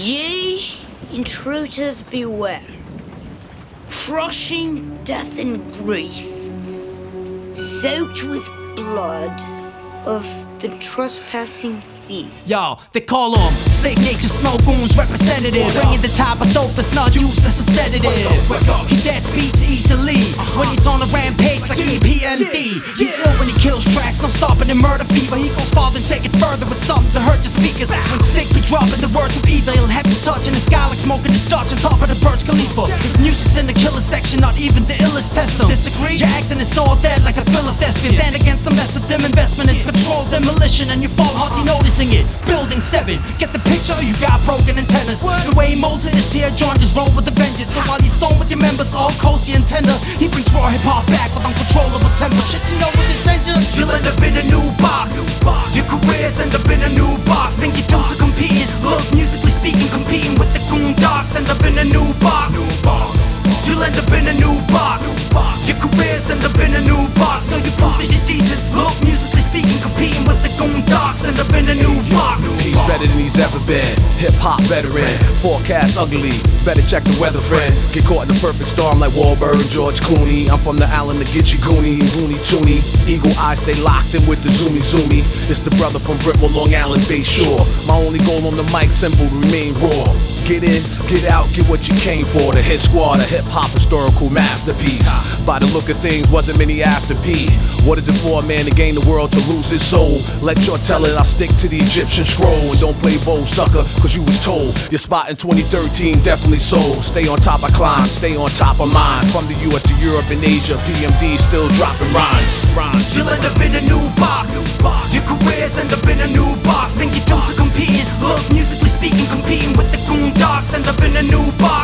Ye intruders beware, crushing death and grief, soaked with blood of the trespassing thief. Yo, they call them sick nature snow goons representative, bringing the type of dope that's not used as a sedative. He dead speeds easily when he's on a rampage like EPMD. He's ill when he kills tracks, no stopping the murder fever. He goes farther and take it further with something to hurt your speakers. When sick be dropping the words of evil, he'll have you touching the sky like smoking the Dutch on top of the Burj Khalifa. His music's in the killer section, not even the illest test him. Disagree? You're acting is all dead like a thriller thespian. Stand against them, that's a dim investment. It's controlled demolition and you fall hardly noticing it. Building 7, get the picture? You got broken antennas. The way he molds in his tear joint just roll with the vengeance. So while he's stoned with your members, all cozy and tender, he brings raw hip hop back with uncontrollable temper. Shit, you know what this engines? You'll end up in a new box. Your careers end up in a new box. Think you do to competing? Look, musically speaking, competing with the goon dogs. End up in a new box. You'll end up in a new box. Your careers end up in a new box. So you prove that you're decent. Look, musically speaking, competing with the goon dogs. End up in a new box. He's better than he's ever been. Hip-hop veteran. Forecast ugly. Better check the weather, friend. Get caught in the perfect storm like Wahlberg and George Clooney. I'm from the Allen, the Gitchy Goonie, Looney Tooney. Eagle eyes stay locked in with the zoomy zoomy. It's the brother from Britwell, Long Island, Bay Shore. My only goal on the mic, simple, remain raw. Get in, get out, get what you came for. The hit squad, a hip-hop historical masterpiece. By the look of things, wasn't many after P. What is it for a man to gain the world to lose his soul? Let your tell it, I'll stick to the Egyptian scroll. And don't play bold, sucker, cause you was told your spot in 2013 definitely sold. Stay on top, I climb, stay on top of mine. From the US to Europe and Asia, PMD still dropping rhymes. You'll end up in a new box. Your careers end up in a new box. Think you do to competing? Look, musically speaking, competing with the goon dogs. End up in a new box.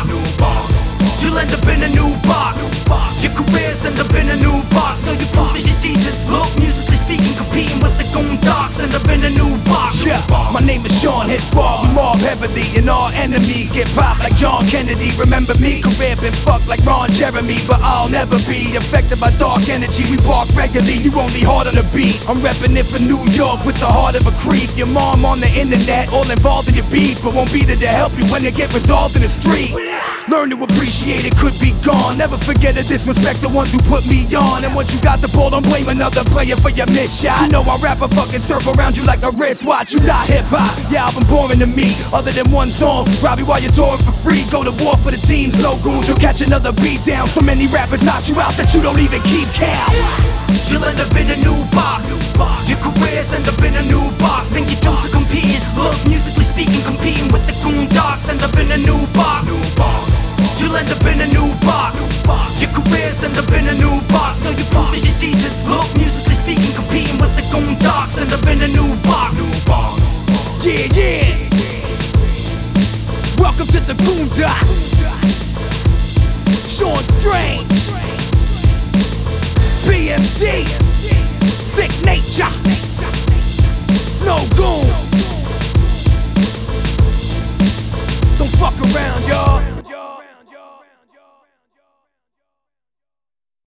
You'll end up in a new box. Your careers end up in a new box. So you prove that you're decent. Look, musically speaking, competing with the goon dogs. End up in a new box. Yeah, my name is Sean, hit raw, we mob heavily. And our enemies get popped like John Kennedy. Remember me? Career been fucked like Ron Jeremy. But I'll never be affected by dark energy. We bark regularly, you only hard on the beat. I'm reppin' it for New York with the heart of a creep. Your mom on the internet, all involved in your beef, but won't be there to help you when you get resolved in the street. Learn to appreciate it, could be gone. Never forget to disrespect the ones who put me on. And once you got the ball, don't blame another player for your missed shot. You know I wrap a fucking circle around you like a wristwatch. You not hip-hop, your album boring to me. Other than one song, rob you while you're touring for free. Go to war for the teams, no goons, you'll catch another beat down. So many rappers knock you out that you don't even keep count. You'll end up in a new box. Your careers end up in a new box. Think you do to competing? Look, musically speaking, competing with the goon dogs. End up in a new box. You'll end up in a new box. Your careers end up in a new box. So you prove that you're decent. Look, musically speaking, competing with the goon dogs. End up in a new box. Yeah, yeah. Welcome to the Goondocks. Sean Strange, PMD.